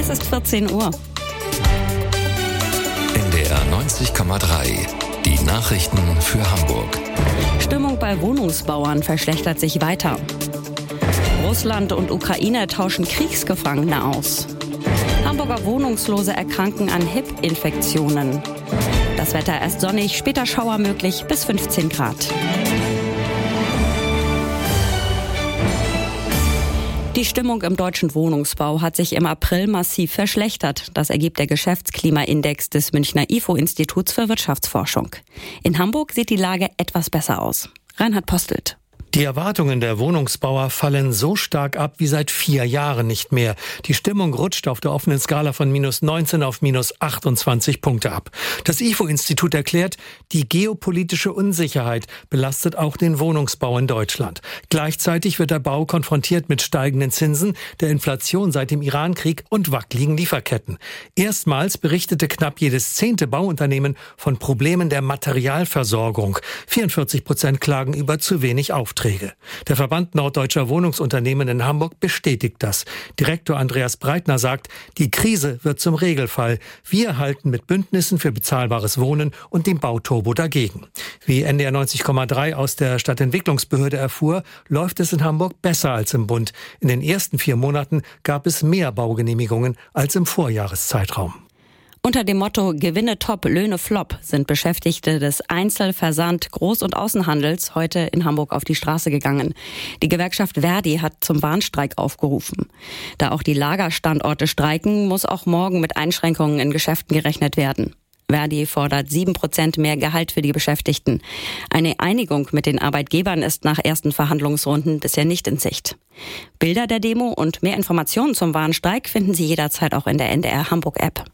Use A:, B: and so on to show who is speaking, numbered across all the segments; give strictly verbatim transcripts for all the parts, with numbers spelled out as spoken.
A: Es ist vierzehn Uhr.
B: N D R neunzig Komma drei. Die Nachrichten für Hamburg.
A: Stimmung bei Wohnungsbauern verschlechtert sich weiter. Russland und Ukraine tauschen Kriegsgefangene aus. Hamburger Wohnungslose erkranken an H I P-Infektionen. Das Wetter erst sonnig, später Schauer möglich bis fünfzehn Grad. Die Stimmung im deutschen Wohnungsbau hat sich im April massiv verschlechtert. Das ergibt der Geschäftsklimaindex des Münchner I F O-Instituts für Wirtschaftsforschung. In Hamburg sieht die Lage etwas besser aus. Reinhard Postelt.
C: Die Erwartungen der Wohnungsbauer fallen so stark ab wie seit vier Jahren nicht mehr. Die Stimmung rutscht auf der offenen Skala von minus neunzehn auf minus achtundzwanzig Punkte ab. Das I F O-Institut erklärt, die geopolitische Unsicherheit belastet auch den Wohnungsbau in Deutschland. Gleichzeitig wird der Bau konfrontiert mit steigenden Zinsen, der Inflation seit dem Irankrieg und wackeligen Lieferketten. Erstmals berichtete knapp jedes zehnte Bauunternehmen von Problemen der Materialversorgung. vierundvierzig Prozent klagen über zu wenig Aufträge. Der Verband Norddeutscher Wohnungsunternehmen in Hamburg bestätigt das. Direktor Andreas Breitner sagt, die Krise wird zum Regelfall. Wir halten mit Bündnissen für bezahlbares Wohnen und dem Bauturbo dagegen. Wie N D R neunzig Komma drei aus der Stadtentwicklungsbehörde erfuhr, läuft es in Hamburg besser als im Bund. In den ersten vier Monaten gab es mehr Baugenehmigungen als im Vorjahreszeitraum.
A: Unter dem Motto Gewinne top, Löhne flop sind Beschäftigte des Einzel-, Versand-, Groß- und Außenhandels heute in Hamburg auf die Straße gegangen. Die Gewerkschaft Verdi hat zum Warnstreik aufgerufen. Da auch die Lagerstandorte streiken, muss auch morgen mit Einschränkungen in Geschäften gerechnet werden. Verdi fordert sieben Prozent mehr Gehalt für die Beschäftigten. Eine Einigung mit den Arbeitgebern ist nach ersten Verhandlungsrunden bisher nicht in Sicht. Bilder der Demo und mehr Informationen zum Warnstreik finden Sie jederzeit auch in der N D R Hamburg-App.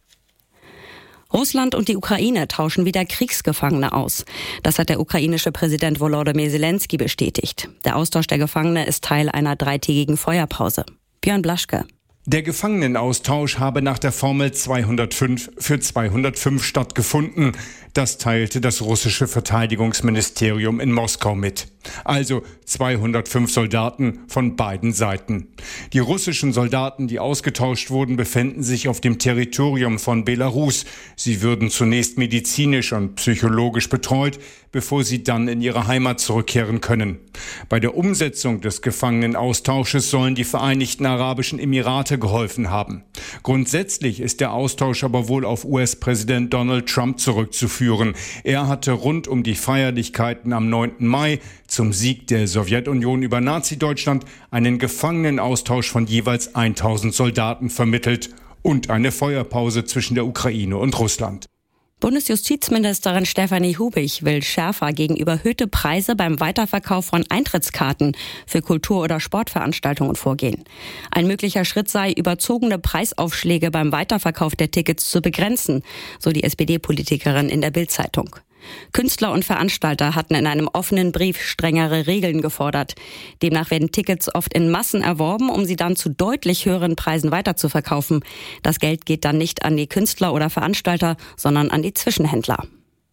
A: Russland und die Ukraine tauschen wieder Kriegsgefangene aus. Das hat der ukrainische Präsident Volodymyr Zelensky bestätigt. Der Austausch der Gefangene ist Teil einer dreitägigen Feuerpause. Björn Blaschke.
D: Der Gefangenenaustausch habe nach der Formel zweihundertfünf für zweihundertfünf stattgefunden. Das teilte das russische Verteidigungsministerium in Moskau mit. Also zweihundertfünf Soldaten von beiden Seiten. Die russischen Soldaten, die ausgetauscht wurden, befänden sich auf dem Territorium von Belarus. Sie würden zunächst medizinisch und psychologisch betreut, bevor sie dann in ihre Heimat zurückkehren können. Bei der Umsetzung des Gefangenenaustausches sollen die Vereinigten Arabischen Emirate geholfen haben. Grundsätzlich ist der Austausch aber wohl auf U S-Präsident Donald Trump zurückzuführen. Er hatte rund um die Feierlichkeiten am neunten Mai zum Sieg der Sowjetunion über Nazi-Deutschland einen Gefangenenaustausch von jeweils tausend Soldaten vermittelt und eine Feuerpause zwischen der Ukraine und Russland.
A: Bundesjustizministerin Stefanie Hubig will schärfer gegen überhöhte Preise beim Weiterverkauf von Eintrittskarten für Kultur- oder Sportveranstaltungen vorgehen. Ein möglicher Schritt sei, überzogene Preisaufschläge beim Weiterverkauf der Tickets zu begrenzen, so die S P D-Politikerin in der Bild-Zeitung. Künstler und Veranstalter hatten in einem offenen Brief strengere Regeln gefordert. Demnach werden Tickets oft in Massen erworben, um sie dann zu deutlich höheren Preisen weiterzuverkaufen. Das Geld geht dann nicht an die Künstler oder Veranstalter, sondern an die Zwischenhändler.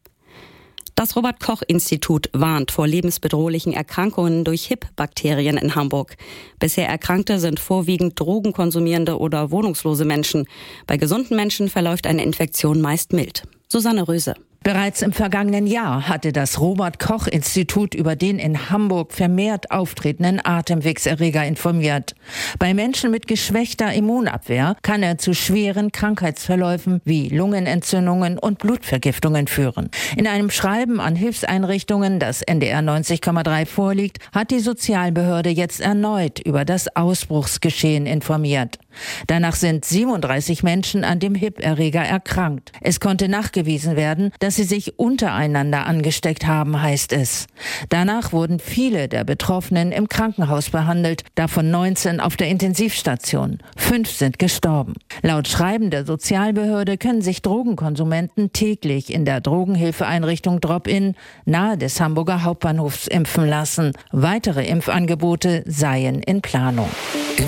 A: Das Robert-Koch-Institut warnt vor lebensbedrohlichen Erkrankungen durch H I P-Bakterien in Hamburg. Bisher Erkrankte sind vorwiegend drogenkonsumierende oder wohnungslose Menschen. Bei gesunden Menschen verläuft eine Infektion meist mild. Susanne Röse.
E: Bereits im vergangenen Jahr hatte das Robert-Koch-Institut über den in Hamburg vermehrt auftretenden Atemwegserreger informiert. Bei Menschen mit geschwächter Immunabwehr kann er zu schweren Krankheitsverläufen wie Lungenentzündungen und Blutvergiftungen führen. In einem Schreiben an Hilfseinrichtungen, das N D R neunzig Komma drei vorliegt, hat die Sozialbehörde jetzt erneut über das Ausbruchsgeschehen informiert. Danach sind siebenunddreißig Menschen an dem H I P-Erreger erkrankt. Es konnte nachgewiesen werden, dass sie sich untereinander angesteckt haben, heißt es. Danach wurden viele der Betroffenen im Krankenhaus behandelt, davon neunzehn auf der Intensivstation. Fünf sind gestorben. Laut Schreiben der Sozialbehörde können sich Drogenkonsumenten täglich in der Drogenhilfeeinrichtung Drop-In nahe des Hamburger Hauptbahnhofs impfen lassen. Weitere Impfangebote seien in Planung.